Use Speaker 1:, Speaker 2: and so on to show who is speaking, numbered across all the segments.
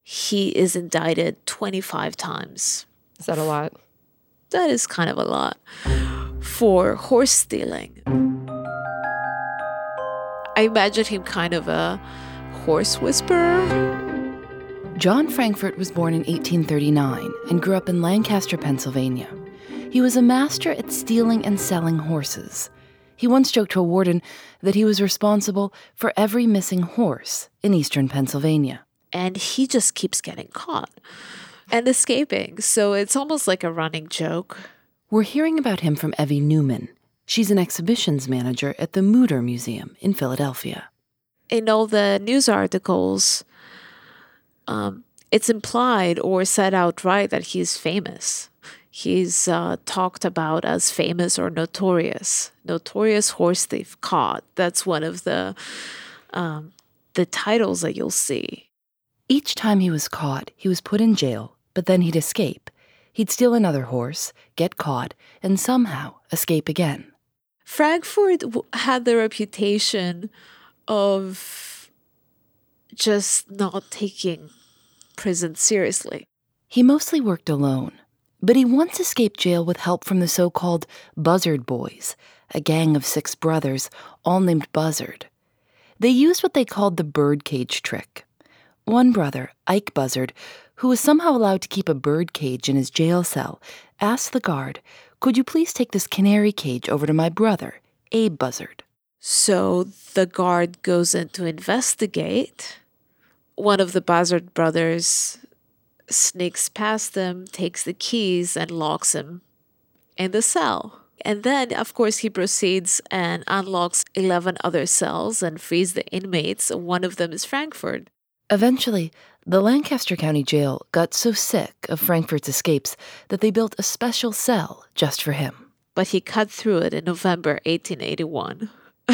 Speaker 1: he is indicted 25 times.
Speaker 2: Is that a lot?
Speaker 1: That is kind of a lot. For horse stealing. I imagine him kind of a horse whisperer.
Speaker 3: John Frankfurt was born in 1839 and grew up in Lancaster, Pennsylvania. He was a master at stealing and selling horses. He once joked to a warden that he was responsible for every missing horse in eastern Pennsylvania.
Speaker 1: And he just keeps getting caught and escaping. So it's almost like a running joke.
Speaker 3: We're hearing about him from Evie Newman. She's an exhibitions manager at the Mütter Museum in Philadelphia.
Speaker 1: In all the news articles, it's implied or said outright that he's famous. He's talked about as famous or notorious. Notorious horse thief caught. That's one of the titles that you'll see.
Speaker 3: Each time he was caught, he was put in jail, but then he'd escape. He'd steal another horse, get caught, and somehow escape again.
Speaker 1: Frankfurt had the reputation of just not taking prison seriously.
Speaker 3: He mostly worked alone, but he once escaped jail with help from the so-called Buzzard Boys, a gang of 6 brothers, all named Buzzard. They used what they called the birdcage trick. One brother, Ike Buzzard, who was somehow allowed to keep a bird cage in his jail cell, asked the guard, "Could you please take this canary cage over to my brother, Abe Buzzard?"
Speaker 1: So the guard goes in to investigate. One of the Buzzard brothers sneaks past them, takes the keys, and locks him in the cell. And then, of course, he proceeds and unlocks 11 other cells and frees the inmates. One of them is Frankfurt.
Speaker 3: Eventually, the Lancaster County Jail got so sick of Frankfurt's escapes that they built a special cell just for him.
Speaker 1: But he cut through it in November 1881.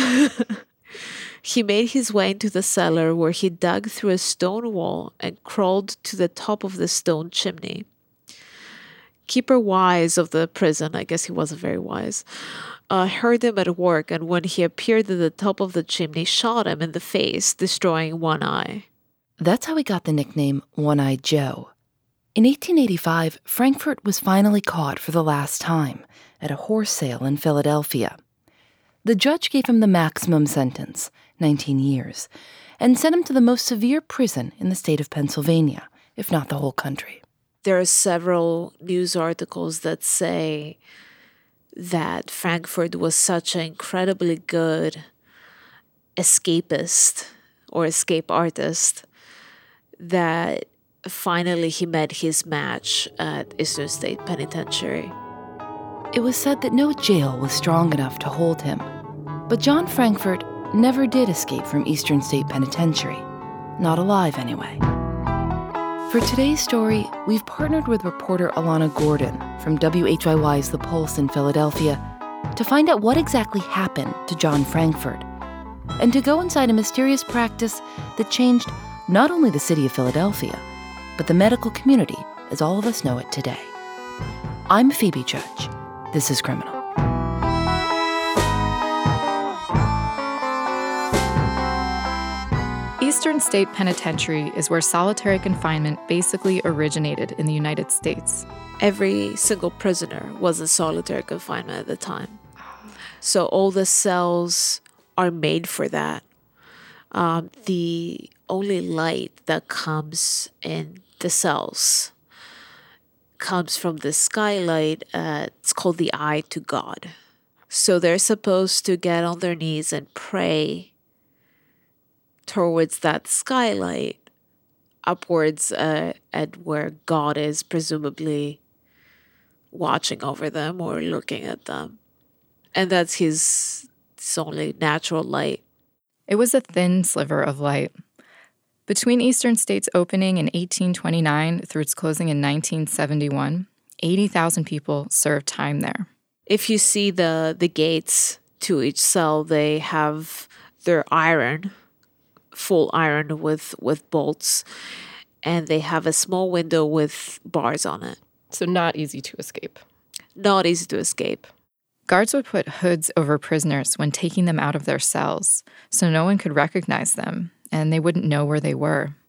Speaker 1: He made his way into the cellar where he dug through a stone wall and crawled to the top of the stone chimney. Keeper Wise of the prison, I guess he wasn't very wise, heard him at work, and when he appeared at the top of the chimney, shot him in the face, destroying one eye.
Speaker 3: That's how he got the nickname One-Eyed Joe. In 1885, Frankfurt was finally caught for the last time at a horse sale in Philadelphia. The judge gave him the maximum sentence, 19 years, and sent him to the most severe prison in the state of Pennsylvania, if not the whole country.
Speaker 1: There are several news articles that say that Frankfurt was such an incredibly good escapist or escape artist that finally he met his match at Eastern State Penitentiary.
Speaker 3: It was said that no jail was strong enough to hold him. But John Frankfurt never did escape from Eastern State Penitentiary. Not alive, anyway. For today's story, we've partnered with reporter Alana Gordon from WHYY's The Pulse in Philadelphia to find out what exactly happened to John Frankfurt and to go inside a mysterious practice that changed not only the city of Philadelphia, but the medical community as all of us know it today. I'm Phoebe Judge. This is Criminal.
Speaker 2: Eastern State Penitentiary is where solitary confinement basically originated in the United States.
Speaker 1: Every single prisoner was in solitary confinement at the time. So all the cells are made for that. The only light that comes in the cells comes from the skylight. It's called the eye to God. So they're supposed to get on their knees and pray towards that skylight, upwards at where God is presumably watching over them or looking at them. And that's his only natural light.
Speaker 2: It was a thin sliver of light. Between Eastern State's opening in 1829 through its closing in 1971, 80,000 people served time there.
Speaker 1: If you see the gates to each cell, they have their iron, full iron with bolts, and they have a small window with bars on it.
Speaker 2: So not easy to escape.
Speaker 1: Not easy to escape.
Speaker 2: Guards would put hoods over prisoners when taking them out of their cells, so no one could recognize them, and they wouldn't know where they were.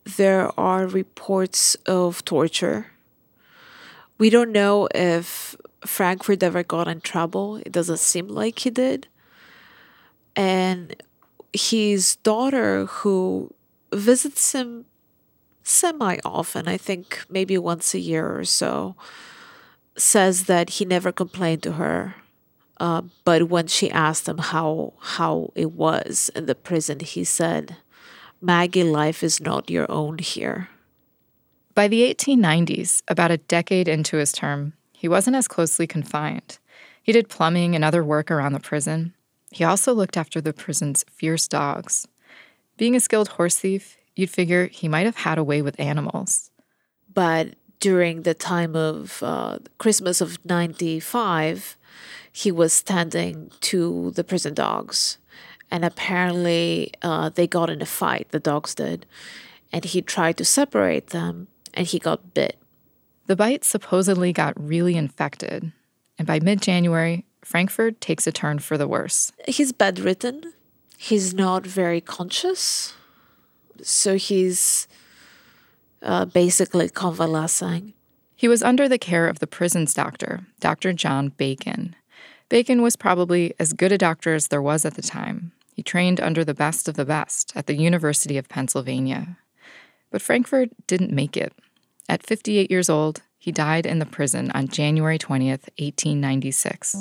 Speaker 1: there are reports of torture. We don't know if Frankfurt ever got in trouble. It doesn't seem like he did. And his daughter, who visits him semi-often, I think maybe once a year or so, says that he never complained to her. But when she asked him how it was in the prison, he said, "Maggie, life is not your own here."
Speaker 2: By the 1890s, about a decade into his term, he wasn't as closely confined. He did plumbing and other work around the prison. He also looked after the prison's fierce dogs. Being a skilled horse thief, you'd figure he might have had a way with animals.
Speaker 1: But during the time of Christmas of 95, he was tending to the prison dogs. And apparently they got in a fight, the dogs did. And he tried to separate them, and he got bit.
Speaker 2: The bite supposedly got really infected. And by mid-January, Frankfurt takes a turn for the worse.
Speaker 1: He's bedridden. He's not very conscious. So he's basically convalescing.
Speaker 2: He was under the care of the prison's doctor, Dr. John Bacon. Bacon was probably as good a doctor as there was at the time. He trained under the best of the best at the University of Pennsylvania. But Frankfurt didn't make it. At 58 years old, he died in the prison on January 20th, 1896.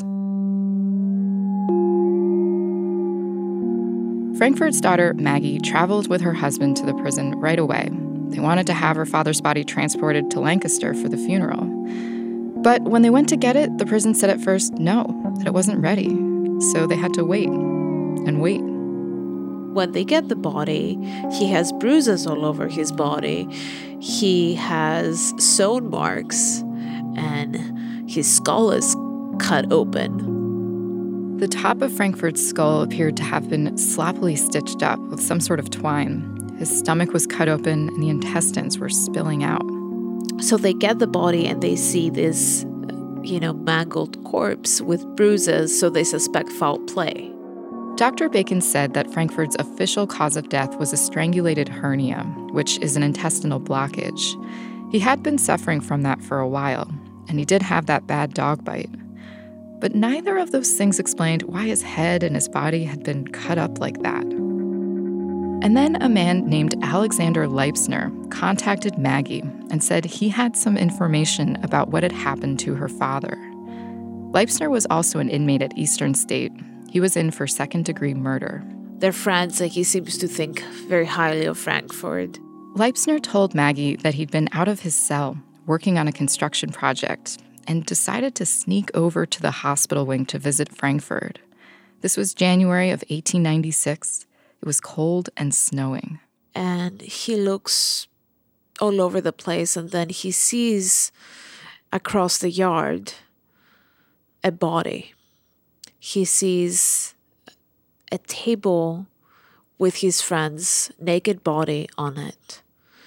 Speaker 2: Frankfurt's daughter, Maggie, traveled with her husband to the prison right away. They wanted to have her father's body transported to Lancaster for the funeral. But when they went to get it, the prison said at first no, that it wasn't ready. So they had to wait and wait.
Speaker 1: When they get the body, he has bruises all over his body. He has sewn marks, and his skull is cut open.
Speaker 2: The top of Frankfurt's skull appeared to have been sloppily stitched up with some sort of twine. His stomach was cut open, and the intestines were spilling out.
Speaker 1: So they get the body, and they see this, mangled corpse with bruises, so they suspect foul play.
Speaker 2: Dr. Bacon said that Frankfurt's official cause of death was a strangulated hernia, which is an intestinal blockage. He had been suffering from that for a while, and he did have that bad dog bite. But neither of those things explained why his head and his body had been cut up like that. And then a man named Alexander Leipzner contacted Maggie and said he had some information about what had happened to her father. Leipzner was also an inmate at Eastern State. He was in for second-degree murder.
Speaker 1: They're friends, and he seems to think very highly of Frankfurt.
Speaker 2: Leipzner told Maggie that he'd been out of his cell working on a construction project and decided to sneak over to the hospital wing to visit Frankfurt. This was January of 1896. It was cold and snowing.
Speaker 1: And he looks all over the place, and then he sees across the yard a body. He sees a table with his friend's naked body on it.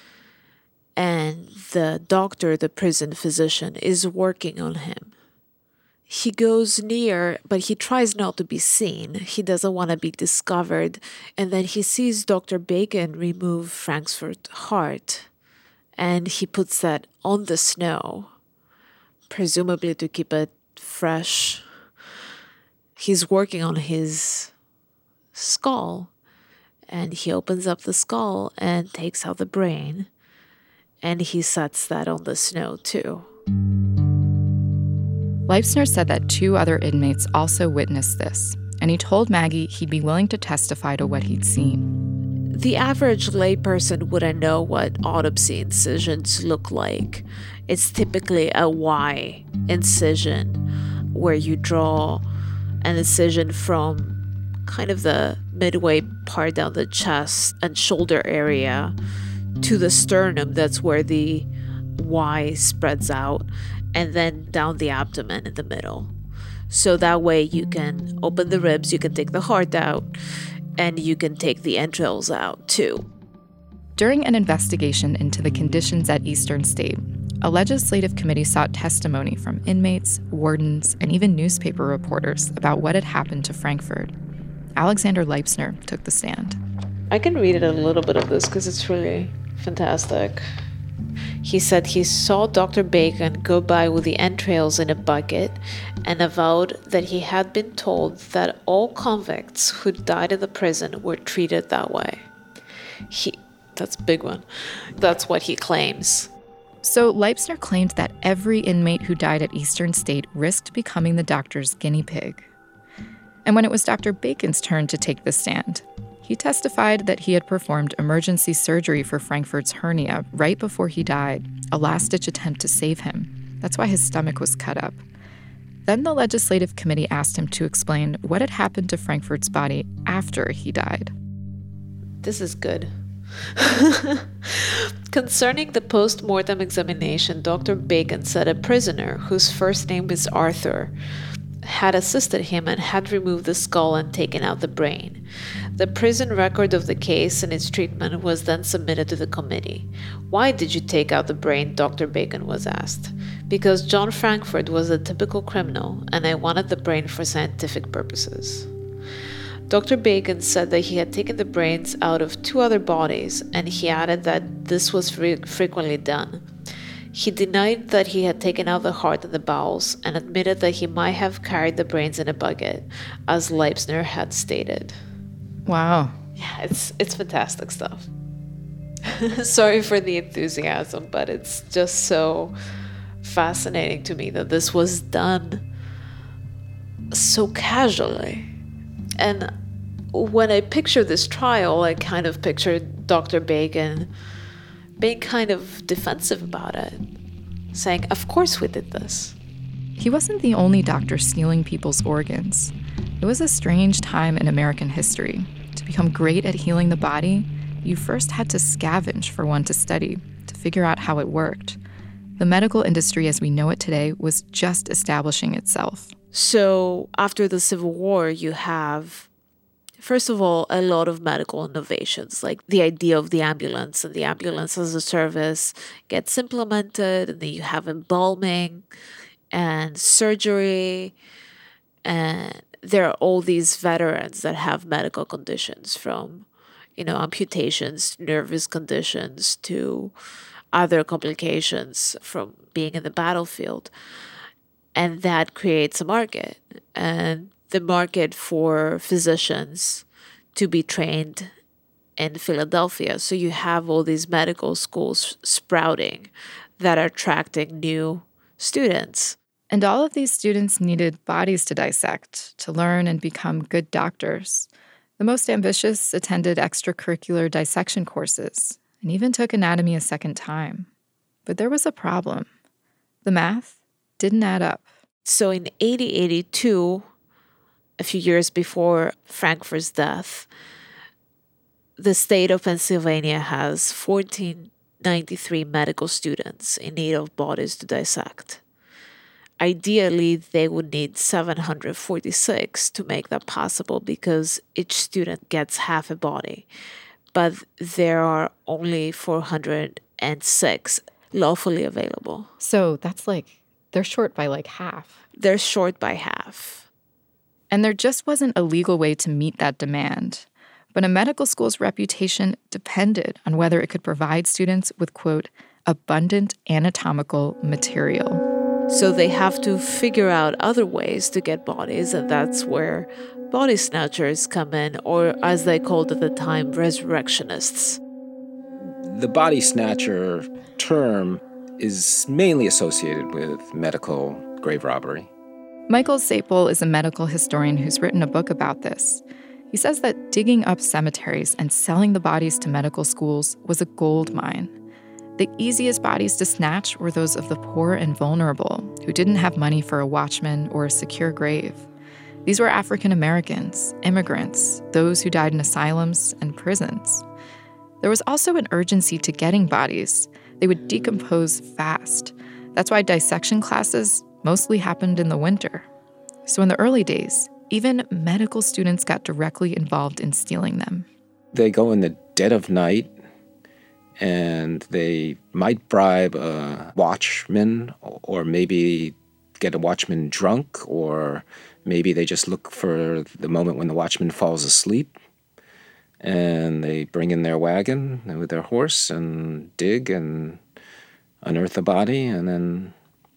Speaker 1: And the doctor, the prison physician, is working on him. He goes near, but he tries not to be seen. He doesn't want to be discovered. And then he sees Dr. Bacon remove Frankfurt's heart. And he puts that on the snow, presumably to keep it fresh. He's working on his skull, and he opens up the skull and takes out the brain, and he sets that on the snow too.
Speaker 2: Leipzner said that 2 other inmates also witnessed this, and he told Maggie he'd be willing to testify to what he'd seen.
Speaker 1: The average layperson wouldn't know what autopsy incisions look like. It's typically a Y incision, where you draw an incision from kind of the midway part down the chest and shoulder area to the sternum. That's where the Y spreads out, and then down the abdomen in the middle. So that way you can open the ribs, you can take the heart out, and you can take the entrails out too.
Speaker 2: During an investigation into the conditions at Eastern State, a legislative committee sought testimony from inmates, wardens, and even newspaper reporters about what had happened to Frankfurt. Alexander Leipzner took the stand.
Speaker 1: I can read it a little bit of this because it's really Fantastic. He said he saw Dr. Bacon go by with the entrails in a bucket and avowed that he had been told that all convicts who died in the prison were treated that way. That's a big one. That's what he claims.
Speaker 2: So Leipzner claimed that every inmate who died at Eastern State risked becoming the doctor's guinea pig. And when it was Dr. Bacon's turn to take the stand, he testified that he had performed emergency surgery for Frankfurt's hernia right before he died, a last-ditch attempt to save him. That's why his stomach was cut up. Then the legislative committee asked him to explain what had happened to Frankfurt's body after he died.
Speaker 1: This is good. Concerning the post-mortem examination, Dr. Bacon said a prisoner, whose first name is Arthur, had assisted him and had removed the skull and taken out the brain. The prison record of the case and its treatment was then submitted to the committee. "Why did you take out the brain?" Dr. Bacon was asked. "Because John Frankfurt was a typical criminal, and I wanted the brain for scientific purposes." Dr. Bacon said that he had taken the brains out of 2 other bodies, and he added that this was frequently done. He denied that he had taken out the heart and the bowels, and admitted that he might have carried the brains in a bucket, as Leipzner had stated.
Speaker 2: Wow.
Speaker 1: Yeah, it's fantastic stuff. Sorry for the enthusiasm, but it's just so fascinating to me that this was done so casually. And when I picture this trial, I kind of pictured Dr. Bacon being kind of defensive about it, saying, "Of course we did this."
Speaker 2: He wasn't the only doctor stealing people's organs. It was a strange time in American history. To become great at healing the body, you first had to scavenge for one to study, to figure out how it worked. The medical industry as we know it today was just establishing itself.
Speaker 1: So after the Civil War, you have, first of all, a lot of medical innovations, like the idea of the ambulance and the ambulance as a service gets implemented, and then you have embalming and surgery, and there are all these veterans that have medical conditions from, amputations, nervous conditions, to other complications from being in the battlefield. And that creates a market, and the market for physicians to be trained in Philadelphia. So you have all these medical schools sprouting that are attracting new students.
Speaker 2: And all of these students needed bodies to dissect, to learn and become good doctors. The most ambitious attended extracurricular dissection courses and even took anatomy a second time. But there was a problem. The math didn't add up.
Speaker 1: So in 1882, a few years before Frankfurt's death, the state of Pennsylvania has 1,493 medical students in need of bodies to dissect. Ideally, they would need 746 to make that possible, because each student gets half a body. But there are only 406 lawfully available.
Speaker 2: So that's they're short by half.
Speaker 1: They're short by half.
Speaker 2: And there just wasn't a legal way to meet that demand. But a medical school's reputation depended on whether it could provide students with, quote, abundant anatomical material.
Speaker 1: So they have to figure out other ways to get bodies, and that's where body snatchers come in, or as they called at the time, resurrectionists.
Speaker 4: The body snatcher term is mainly associated with medical grave robbery.
Speaker 2: Michael Sapol is a medical historian who's written a book about this. He says that digging up cemeteries and selling the bodies to medical schools was a gold mine. The easiest bodies to snatch were those of the poor and vulnerable, who didn't have money for a watchman or a secure grave. These were African Americans, immigrants, those who died in asylums and prisons. There was also an urgency to getting bodies. They would decompose fast. That's why dissection classes mostly happened in the winter. So in the early days, even medical students got directly involved in stealing them.
Speaker 4: They go in the dead of night, and they might bribe a watchman, or maybe get a watchman drunk, or maybe they just look for the moment when the watchman falls asleep. And they bring in their wagon with their horse and dig and unearth the body and then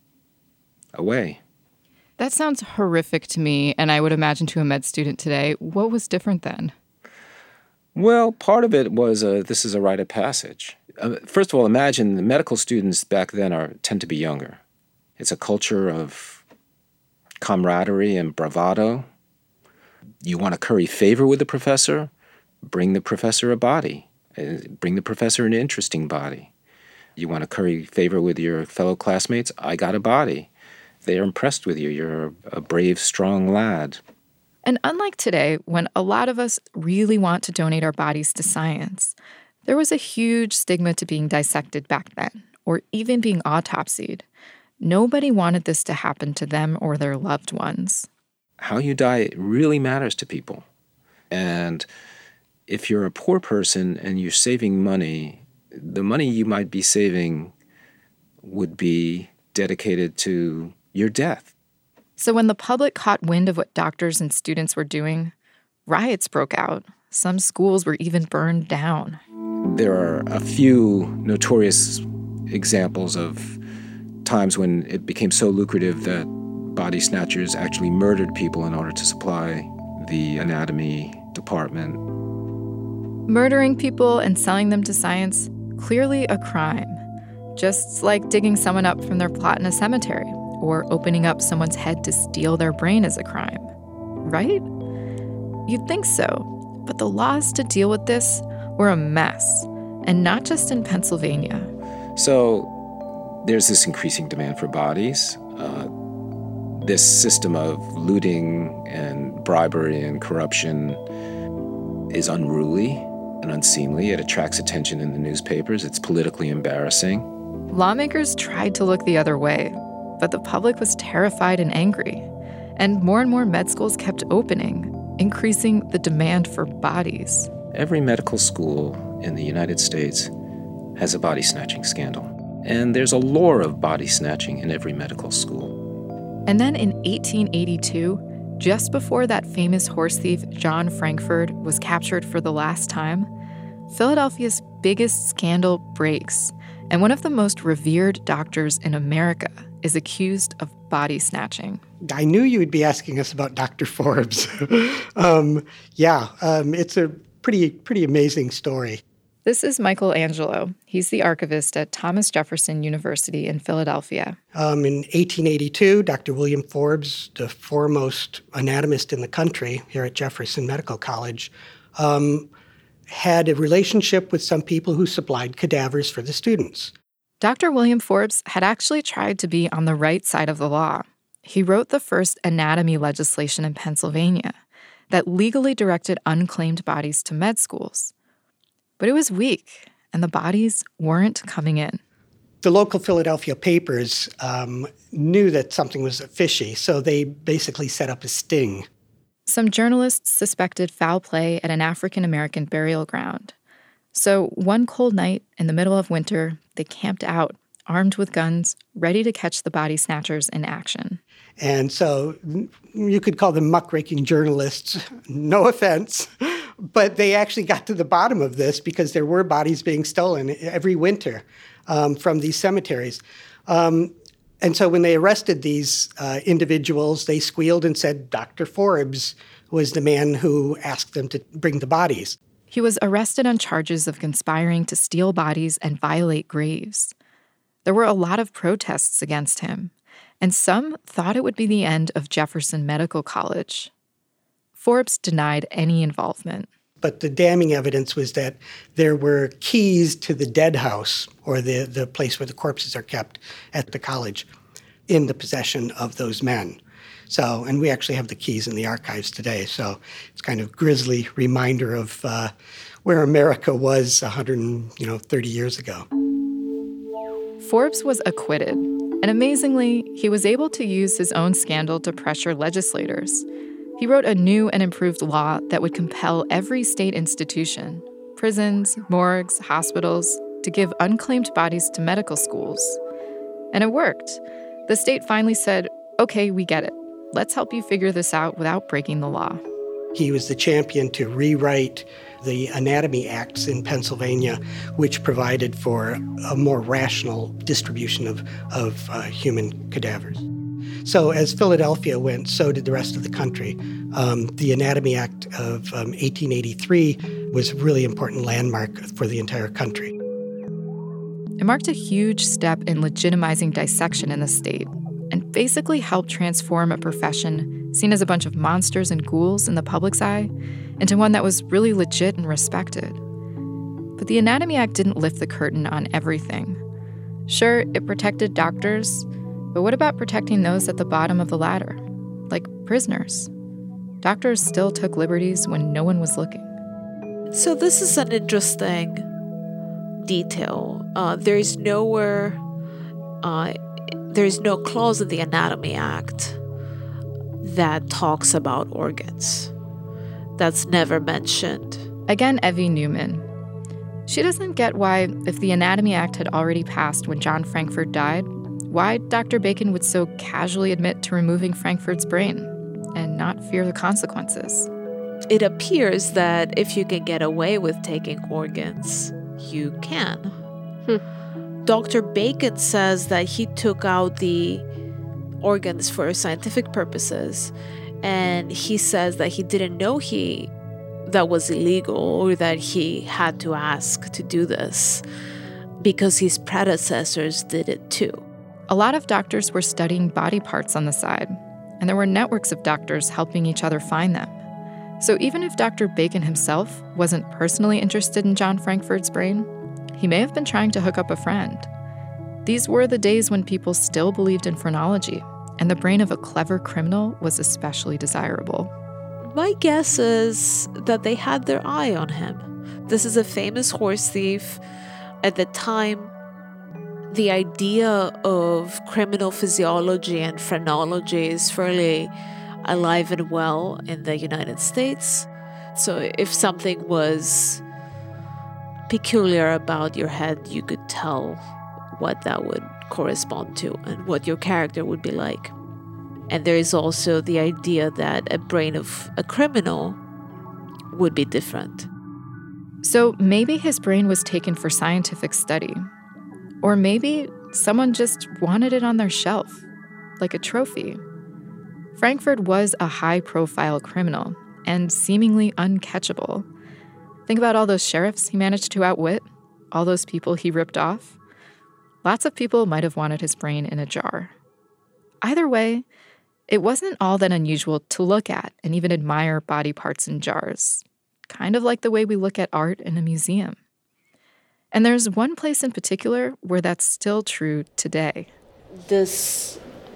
Speaker 4: away.
Speaker 2: That sounds horrific to me, and I would imagine to a med student today. What was different then?
Speaker 4: Well, part of it was this is a rite of passage. First of all, imagine the medical students back then tend to be younger. It's a culture of camaraderie and bravado. You want to curry favor with the professor? Bring the professor a body. Bring the professor an interesting body. You want to curry favor with your fellow classmates? I got a body. They're impressed with you. You're a brave, strong lad.
Speaker 2: And unlike today, when a lot of us really want to donate our bodies to science, there was a huge stigma to being dissected back then, or even being autopsied. Nobody wanted this to happen to them or their loved ones.
Speaker 4: How you die really matters to people. And if you're a poor person and you're saving money, the money you might be saving would be dedicated to your death.
Speaker 2: So when the public caught wind of what doctors and students were doing, riots broke out. Some schools were even burned down.
Speaker 4: There are a few notorious examples of times when it became so lucrative that body snatchers actually murdered people in order to supply the anatomy department.
Speaker 2: Murdering people and selling them to science, clearly a crime. Just like digging someone up from their plot in a cemetery, or opening up someone's head to steal their brain is a crime. Right? You'd think so, but the laws to deal with this were a mess, and not just in Pennsylvania.
Speaker 4: So there's this increasing demand for bodies. This system of looting and bribery and corruption is unruly and unseemly. It attracts attention in the newspapers. It's politically embarrassing.
Speaker 2: Lawmakers tried to look the other way, but the public was terrified and angry. And more med schools kept opening, increasing the demand for bodies.
Speaker 4: Every medical school in the United States has a body snatching scandal. And there's a lore of body snatching in every medical school.
Speaker 2: And then in 1882, just before that famous horse thief John Frankfurt was captured for the last time, Philadelphia's biggest scandal breaks, and one of the most revered doctors in America is accused of body snatching.
Speaker 5: I knew you would be asking us about Dr. Forbes. It's a pretty amazing story.
Speaker 2: This is Michael Angelo. He's the archivist at Thomas Jefferson University in Philadelphia.
Speaker 5: In 1882, Dr. William Forbes, the foremost anatomist in the country here at Jefferson Medical College, had a relationship with some people who supplied cadavers for the students.
Speaker 2: Dr. William Forbes had actually tried to be on the right side of the law. He wrote the first anatomy legislation in Pennsylvania that legally directed unclaimed bodies to med schools. But it was weak, and the bodies weren't coming in.
Speaker 5: The local Philadelphia papers knew that something was fishy, so they basically set up a sting.
Speaker 2: Some journalists suspected foul play at an African-American burial ground. So one cold night in the middle of winter, they camped out, armed with guns, ready to catch the body snatchers in action.
Speaker 5: And so you could call them muckraking journalists, no offense, but they actually got to the bottom of this because there were bodies being stolen every winter from these cemeteries. And so when they arrested these individuals, they squealed and said Dr. Forbes was the man who asked them to bring the bodies.
Speaker 2: He was arrested on charges of conspiring to steal bodies and violate graves. There were a lot of protests against him, and some thought it would be the end of Jefferson Medical College. Forbes denied any involvement.
Speaker 5: But the damning evidence was that there were keys to the dead house, or the place where the corpses are kept at the college, in the possession of those men. So, and we actually have the keys in the archives today, so it's kind of grisly reminder of where America was 130 years ago.
Speaker 2: Forbes was acquitted, and amazingly, he was able to use his own scandal to pressure legislators. He wrote a new and improved law that would compel every state institution, prisons, morgues, hospitals, to give unclaimed bodies to medical schools. And it worked. The state finally said, okay, we get it. Let's help you figure this out without breaking the law.
Speaker 5: He was the champion to rewrite the Anatomy Acts in Pennsylvania, which provided for a more rational distribution of human cadavers. So as Philadelphia went, so did the rest of the country. The Anatomy Act of 1883 was a really important landmark for the entire country.
Speaker 2: It marked a huge step in legitimizing dissection in the state and basically helped transform a profession seen as a bunch of monsters and ghouls in the public's eye into one that was really legit and respected. But the Anatomy Act didn't lift the curtain on everything. Sure, it protected doctors, but what about protecting those at the bottom of the ladder, like prisoners? Doctors still took liberties when no one was looking.
Speaker 1: So this is an interesting detail. There is no clause in the Anatomy Act that talks about organs. That's never mentioned.
Speaker 2: Again, Evie Newman. She doesn't get why, if the Anatomy Act had already passed when John Frankfurt died, why Dr. Bacon would so casually admit to removing Frankfurt's brain and not fear the consequences.
Speaker 1: It appears that if you can get away with taking organs, you can. Dr. Bacon says that he took out the organs for scientific purposes, and he says that he didn't know that was illegal or that he had to ask to do this because his predecessors did it too.
Speaker 2: A lot of doctors were studying body parts on the side, and there were networks of doctors helping each other find them. So even if Dr. Bacon himself wasn't personally interested in John Frankfurt's brain, he may have been trying to hook up a friend. These were the days when people still believed in phrenology, and the brain of a clever criminal was especially desirable.
Speaker 1: My guess is that they had their eye on him. This is a famous horse thief. At the time, the idea of criminal physiology and phrenology is fairly alive and well in the United States. So if something was peculiar about your head, you could tell what that would correspond to and what your character would be like. And there is also the idea that a brain of a criminal would be different.
Speaker 2: So maybe his brain was taken for scientific study. Or maybe someone just wanted it on their shelf, like a trophy. Frankfurt was a high-profile criminal and seemingly uncatchable. Think about all those sheriffs he managed to outwit, all those people he ripped off. Lots of people might have wanted his brain in a jar. Either way, it wasn't all that unusual to look at and even admire body parts in jars, kind of like the way we look at art in a museum. And there's one place in particular where that's still true today.
Speaker 1: This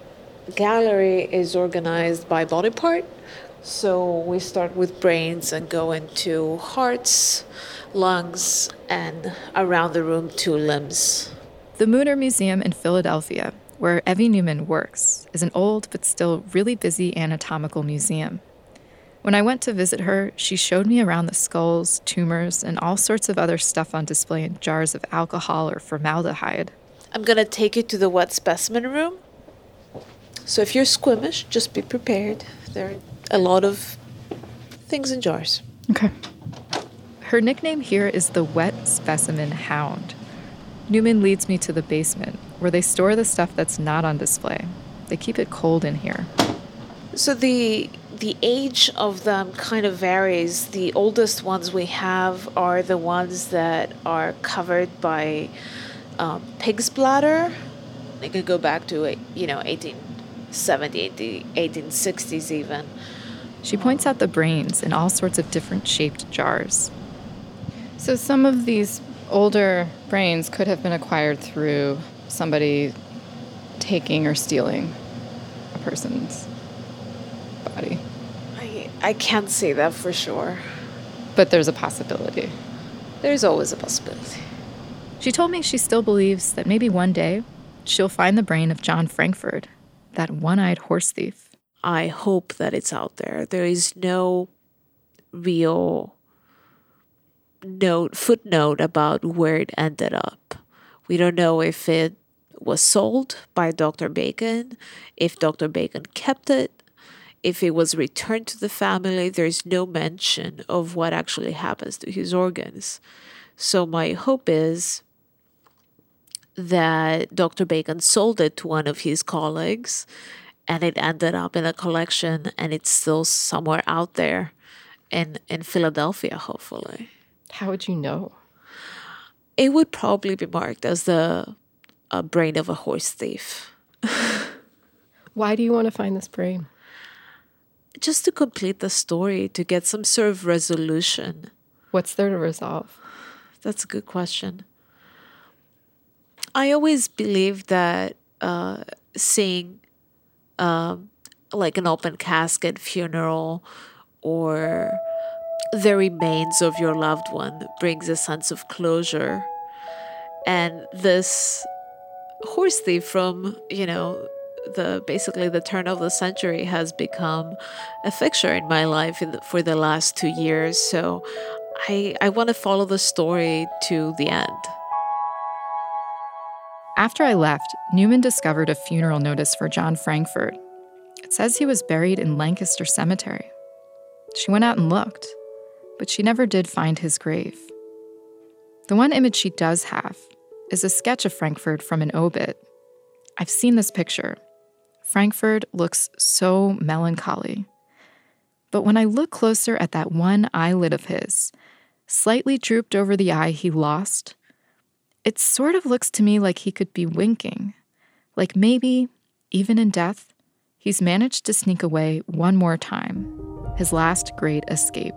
Speaker 1: gallery is organized by body part. So we start with brains and go into hearts, lungs, and around the room to limbs.
Speaker 2: The Mutter Museum in Philadelphia, where Evie Newman works, is an old but still really busy anatomical museum. When I went to visit her, she showed me around the skulls, tumors, and all sorts of other stuff on display in jars of alcohol or formaldehyde.
Speaker 1: I'm going to take you to the wet specimen room. So if you're squeamish, just be prepared. There are a lot of things in jars.
Speaker 2: Okay. Her nickname here is the Wet Specimen Hound. Newman leads me to the basement, where they store the stuff that's not on display. They keep it cold in here.
Speaker 1: So the age of them kind of varies. The oldest ones we have are the ones that are covered by pig's bladder. They could go back to 1870, 1860s even.
Speaker 2: She points out the brains in all sorts of different shaped jars. So some of these older brains could have been acquired through somebody taking or stealing a person's body.
Speaker 1: I can't say that for sure.
Speaker 2: But there's a possibility.
Speaker 1: There's always a possibility.
Speaker 2: She told me she still believes that maybe one day she'll find the brain of John Frankfurt, that one-eyed horse thief.
Speaker 1: I hope that it's out there. There is no real footnote about where it ended up. We don't know if it was sold by Dr. Bacon, if Dr. Bacon kept it, if it was returned to the family, there's no mention of what actually happens to his organs. So my hope is that Dr. Bacon sold it to one of his colleagues and it ended up in a collection and it's still somewhere out there in Philadelphia, hopefully.
Speaker 6: How would you know?
Speaker 1: It would probably be marked as the brain of a horse thief.
Speaker 6: Why do you want to find this brain?
Speaker 1: Just to complete the story, to get some sort of resolution.
Speaker 6: What's there to resolve?
Speaker 1: That's a good question. I always believed that seeing like an open casket funeral or the remains of your loved one brings a sense of closure. And this horse thief from, basically the turn of the century has become a fixture in my life for the last 2 years. So I want to follow the story to the end.
Speaker 2: After I left, Newman discovered a funeral notice for John Frankfurt. It says he was buried in Lancaster Cemetery. She went out and looked, but she never did find his grave. The one image she does have is a sketch of Frankfurt from an obit. I've seen this picture. Frankfurt looks so melancholy. But when I look closer at that one eyelid of his, slightly drooped over the eye he lost, it sort of looks to me like he could be winking. Like maybe, even in death, he's managed to sneak away one more time, his last great escape.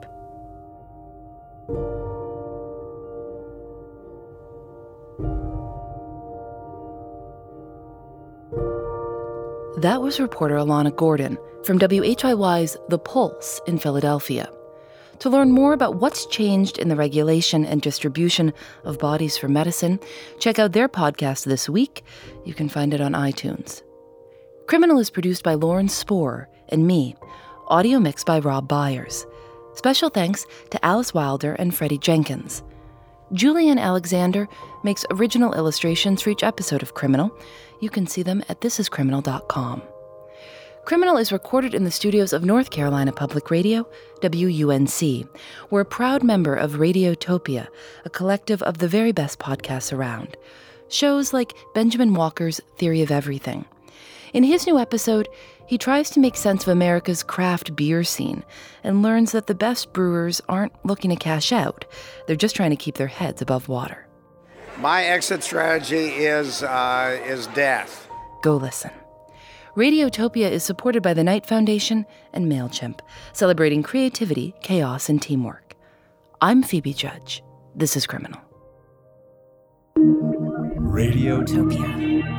Speaker 3: That was reporter Alana Gordon from WHIY's The Pulse in Philadelphia. To learn more about what's changed in the regulation and distribution of bodies for medicine, check out their podcast this week. You can find it on iTunes. Criminal is produced by Lauren Spohr and me. Audio mixed by Rob Byers. Special thanks to Alice Wilder and Freddie Jenkins. Julian Alexander makes original illustrations for each episode of Criminal. You can see them at thisiscriminal.com. Criminal is recorded in the studios of North Carolina Public Radio, WUNC. We're a proud member of Radiotopia, a collective of the very best podcasts around. Shows like Benjamin Walker's Theory of Everything. In his new episode, he tries to make sense of America's craft beer scene and learns that the best brewers aren't looking to cash out. They're just trying to keep their heads above water.
Speaker 7: My exit strategy is death.
Speaker 3: Go listen. Radiotopia is supported by the Knight Foundation and MailChimp, celebrating creativity, chaos, and teamwork. I'm Phoebe Judge. This is Criminal.
Speaker 8: Radiotopia.